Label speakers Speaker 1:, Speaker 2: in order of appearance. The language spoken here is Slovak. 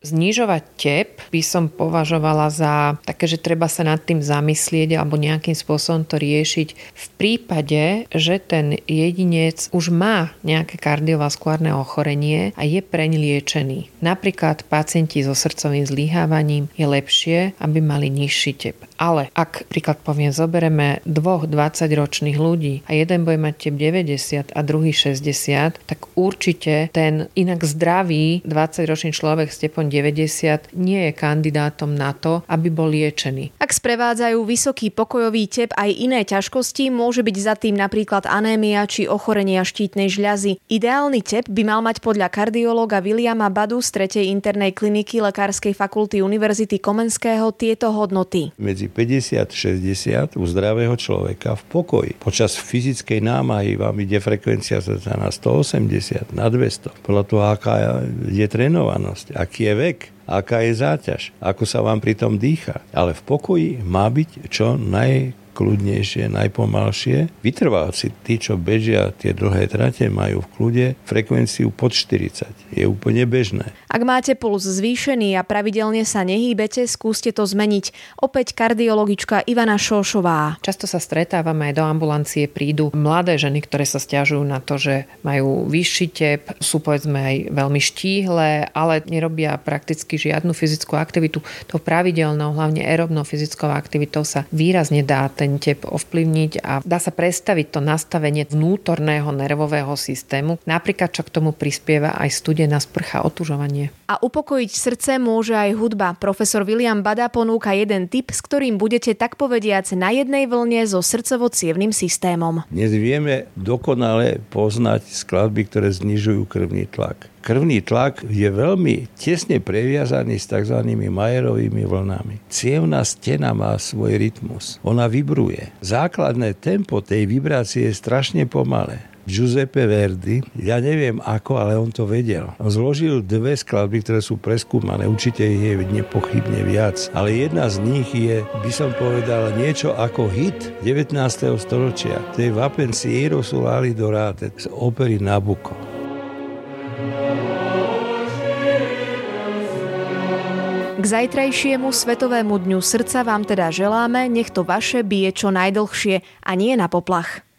Speaker 1: Znižovať tep by som považovala za také, že treba sa nad tým zamyslieť alebo nejakým spôsobom to riešiť v prípade, že ten jedinec už má nejaké kardiovaskulárne ochorenie a je preň liečený. Napríklad pacienti so srdcovým zlyhávaním je lepšie, aby mali nižší tep. Ale ak, príklad poviem, zobereme dvoch 20-ročných ľudí a jeden bude mať tep 90 a druhý 60, tak určite ten inak zdravý 20-ročný človek s tepom 90 nie je kandidátom na to, aby bol liečený.
Speaker 2: Ak sprevádzajú vysoký pokojový tep aj iné ťažkosti, môže byť za tým napríklad anémia či ochorenia štítnej žľazy. Ideálny tep by mal mať podľa kardiológa Williama Badu z 3. internej kliniky Lekárskej fakulty Univerzity Komenského tieto hodnoty.
Speaker 3: Medzi 50-60 u zdravého človeka v pokoji. Počas fyzickej námahy vám ide frekvencia srdca na 180, na 200. Podľa toho, aká je trénovanosť, aký je vek, aká je záťaž, ako sa vám pri tom dýcha. Ale v pokoji má byť čo najkľudnejšie, najpomalšie. Vytrvalci, tí, čo bežia tie dlhé trate, majú v kľude frekvenciu pod 40. Je úplne bežné.
Speaker 2: Ak máte puls zvýšený a pravidelne sa nehýbete, skúste to zmeniť. Opäť kardiologička Ivana Šošová.
Speaker 1: Často sa stretávame, aj do ambulancie prídu mladé ženy, ktoré sa sťažujú na to, že majú vyšší tep, sú povedzme aj veľmi štíhle, ale nerobia prakticky žiadnu fyzickú aktivitu. To pravidelnou, hlavne aerobnou fyzickou aktivitou sa výrazne dá ten tep ovplyvniť a dá sa predstaviť to nastavenie vnútorného nervového systému. Napríklad, čo k tomu prispieva aj studená sprcha, otužovanie.
Speaker 2: A upokojiť srdce môže aj hudba. Profesor William Bada ponúka jeden tip, s ktorým budete tak povediac na jednej vlne so srdcovo-cievnym systémom.
Speaker 3: Dnes vieme dokonale poznať skladby, ktoré znižujú krvný tlak. Krvný tlak je veľmi tesne previazaný s tzv. Mayerovými vlnami. Cievna stena má svoj rytmus. Ona vibruje. Základné tempo tej vibrácie je strašne pomalé. Giuseppe Verdi, ja neviem ako, ale on to vedel. On zložil dve skladby, ktoré sú preskúmané, určite ich je nepochybne viac, ale jedna z nich je, by som povedal, niečo ako hit 19. storočia. To je Va pensiero sull'ali dorate z opery Nabucco.
Speaker 2: K zajtrajšiemu Svetovému dňu srdca vám teda želáme, nech to vaše bije čo najdlhšie a nie na poplach.